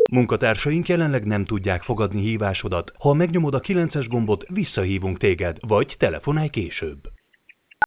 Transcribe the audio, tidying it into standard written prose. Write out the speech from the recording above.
Munkatársaink jelenleg nem tudják fogadni hívásodat. Ha megnyomod a 9-es gombot, visszahívunk téged, vagy telefonálj később.